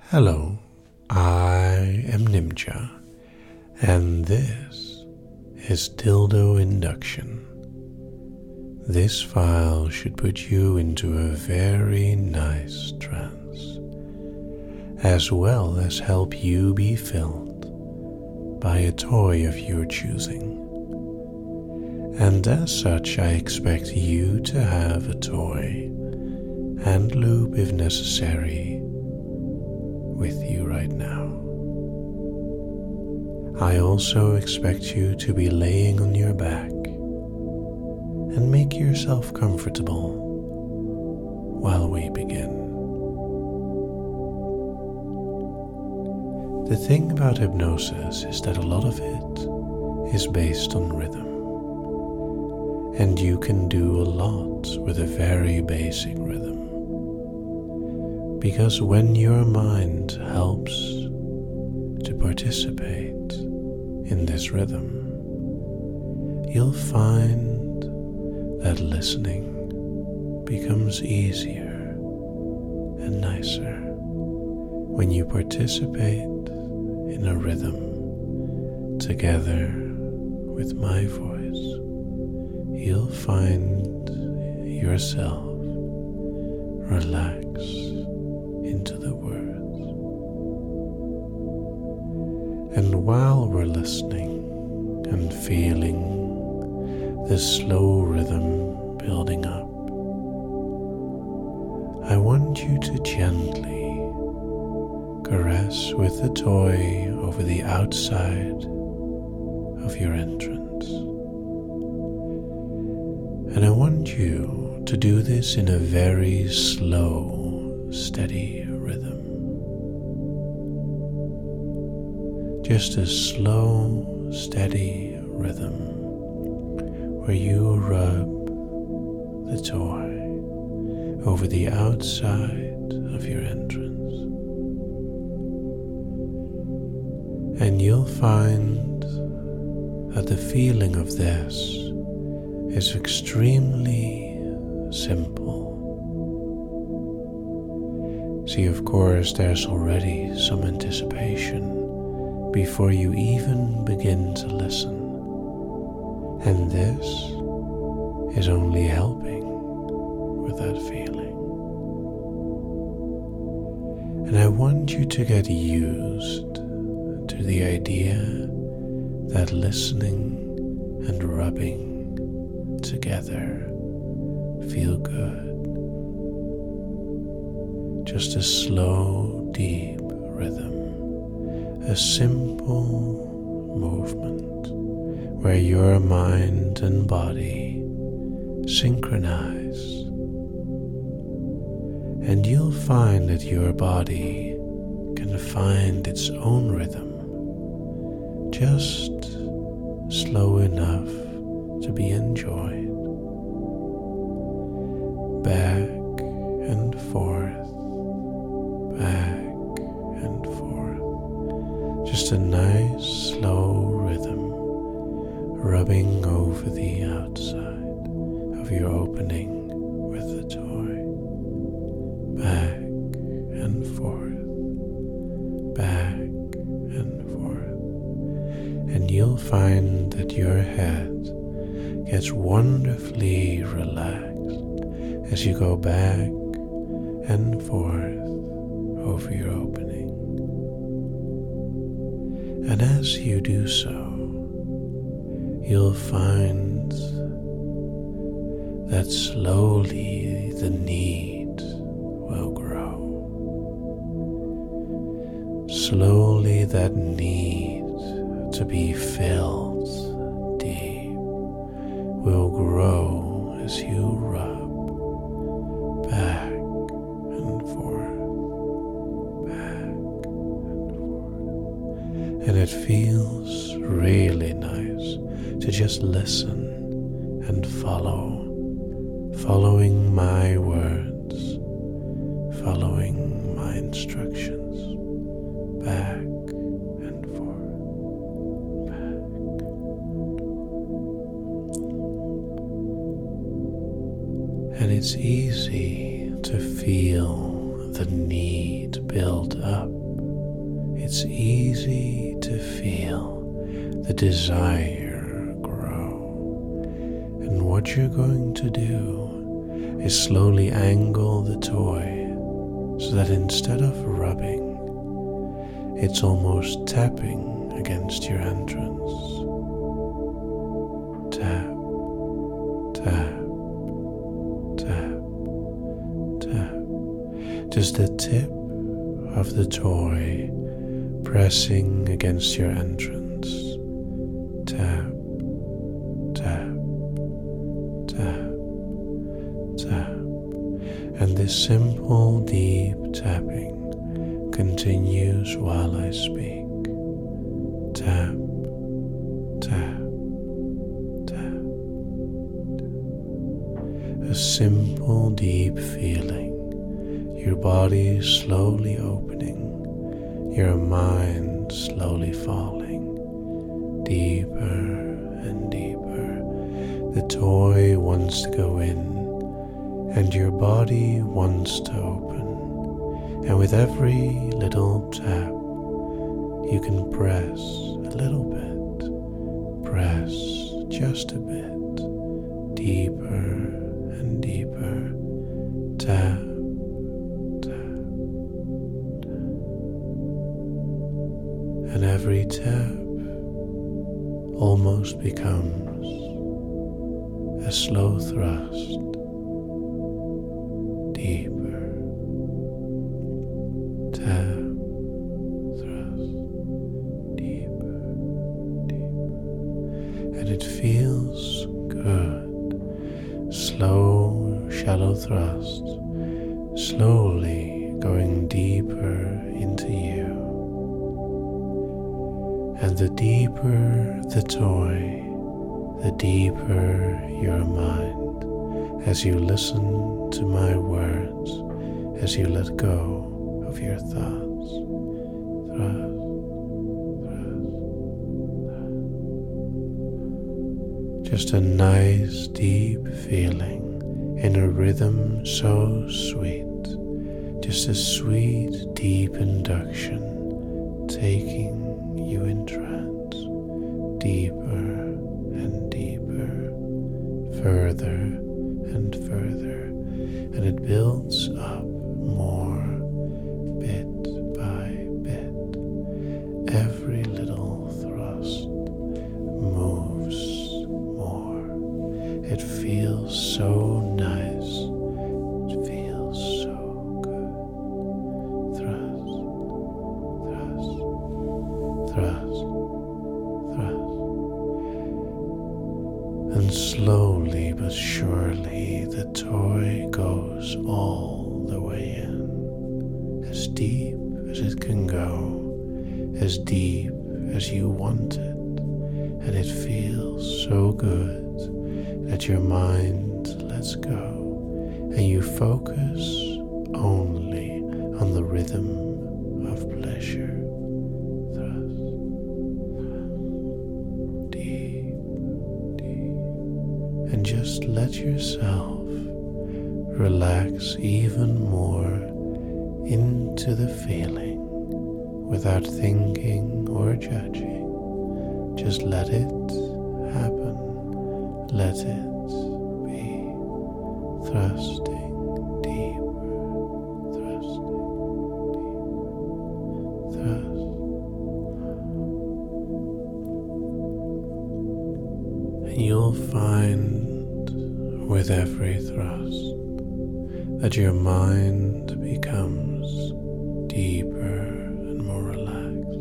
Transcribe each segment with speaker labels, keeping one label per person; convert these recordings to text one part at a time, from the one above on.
Speaker 1: Hello, I am Nimja, and this is Dildo Induction. This file should put you into a very nice trance, as well as help you be filled by a toy of your choosing. And as such, I expect you to have a toy and lube if necessary with you right now. I also expect you to be laying on your back and make yourself comfortable while we begin. The thing about hypnosis is that a lot of it is based on rhythm, and you can do a lot with a very basic rhythm. Because when your mind helps to participate in this rhythm, you'll find that listening becomes easier and nicer. When you participate in a rhythm together with my voice, you'll find yourself relax into the words. And while we're listening and feeling the slow rhythm building up, I want you to gently caress with the toy over the outside of your entrance. And I want you to do this in a very slow, steady rhythm. Just a slow, steady rhythm where you rub the toy over the outside of your entrance. And you'll find that the feeling of this is extremely simple. See, of course, there's already some anticipation before you even begin to listen. And this is only helping with that feeling. And I want you to get used to the idea that listening and rubbing together feel good. Just a slow, deep rhythm, a simple movement where your mind and body synchronize. And you'll find that your body can find its own rhythm, just slow enough to be enjoyed. Back and forth, back and forth. Just a nice slow rhythm rubbing over the outside of your opening with the toy. Back and forth, back and forth. And you'll find that your head gets wonderfully relaxed as you go back and forth over your opening. And as you do so, you'll find that slowly the need will grow. Slowly that need to be filled deep will grow as you rub back and forth, back and forth. And it feels really nice to just listen and following my words, following my instructions, back and forth, back and forth. And it's easy to feel the need build up it's easy to feel the desire grow. And what you're going to do is slowly angle the toy so that instead of rubbing, it's almost tapping against your entrance. Tap, tap, tap, tap. Just the tip of the toy pressing against your entrance. Tap, tap, tap, tap. And this simple, deep tapping continues while I speak. Tap, tap, tap, tap. A simple, deep feeling. Your body slowly opening. Your mind slowly falling. Deeper and deeper. The toy wants to go in, and your body wants to open. And with every little tap, you can press a little bit, press just a bit, deeper and deeper, tap, tap, tap. And every tap almost becomes a slow thrust, deeper. Tap, thrust, deeper, deeper. And it feels good. Slow, shallow thrusts, slowly going deeper into you. And the deeper the toy, the deeper your mind, as you listen to my words, as you let go of your thoughts. Thrust, thrust, thrust. Just a nice deep feeling in a rhythm so sweet. Just a sweet deep induction taking you in trance. Deeper and deeper, further and further, and it builds up more. Bit by bit, every little thrust moves more. It feels so nice. It feels so good. Thrust, thrust, thrust, thrust. And slowly but surely the toy goes all the way in. As deep as it can go, as deep as you want it, and it feels so good that your mind lets go and you focus only on the rhythm of pleasure. Thrust, deep, deep, and just let yourself relax even more into the feeling without thinking or judging. Just let it happen. Let it be. Thrusting deeper, thrusting deeper, thrust. And you'll find with every thrust that your mind becomes deeper and more relaxed.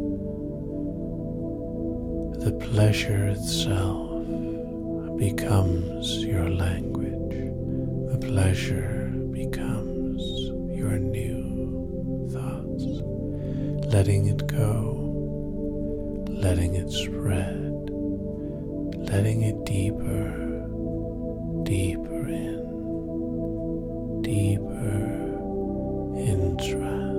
Speaker 1: The pleasure itself becomes your language. The pleasure becomes your new thoughts. Letting it go, letting it spread, letting it deeper, deeper in, deeper in trance.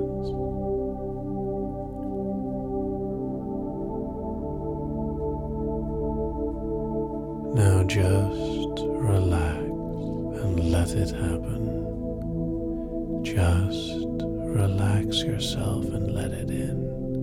Speaker 1: Now just relax and let it happen. Just relax yourself and let it in.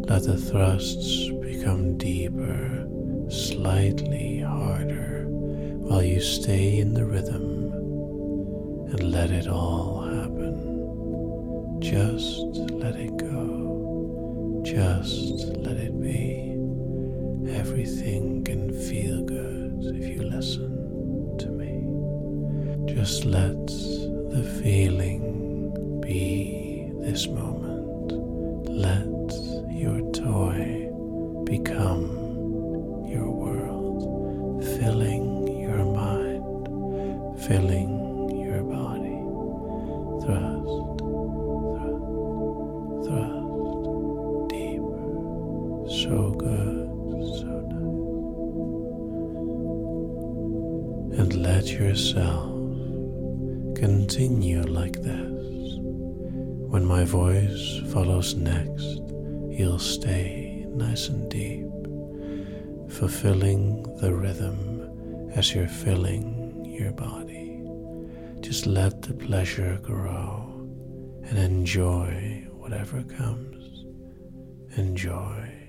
Speaker 1: Let the thrusts become deeper, slightly harder, while you stay in the rhythm and let it all happen. Just let it go. Just let it be. Everything can feel good if you listen to me. Just let the feeling be this moment. Let your toy become your world, filling your mind, filling your body. Thrust, thrust, thrust, deeper, so good, so nice. And let yourself continue like this. When my voice follows next, you'll stay nice and deep, fulfilling the rhythm as you're filling your body. Just let the pleasure grow and enjoy whatever comes. Enjoy.